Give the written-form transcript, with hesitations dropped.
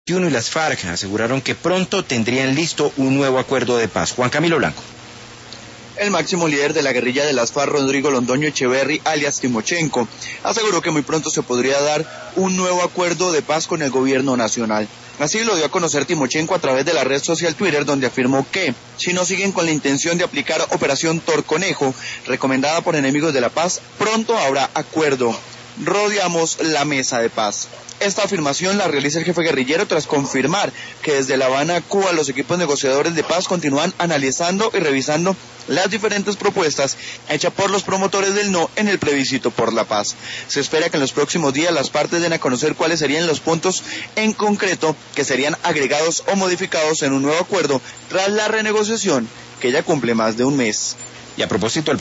y las FARC aseguraron que pronto tendrían listo un nuevo acuerdo de paz. Juan Camilo Blanco. El máximo líder de la guerrilla de las FARC, Rodrigo Londoño Echeverry, alias Timochenko, aseguró que muy pronto se podría dar un nuevo acuerdo de paz con el gobierno nacional. Así lo dio a conocer Timochenko a través de la red social Twitter, donde afirmó que, si no siguen con la intención de aplicar Operación Torconejo, recomendada por enemigos de la paz, pronto habrá acuerdo. Rodeamos la mesa de paz. Esta afirmación la realiza el jefe guerrillero tras confirmar que desde La Habana, Cuba, los equipos negociadores de paz continúan analizando y revisando las diferentes propuestas hechas por los promotores del no en el plebiscito por la paz. Se espera que en los próximos días las partes den a conocer cuáles serían los puntos en concreto que serían agregados o modificados en un nuevo acuerdo tras la renegociación que ya cumple más de un mes. Y a propósito del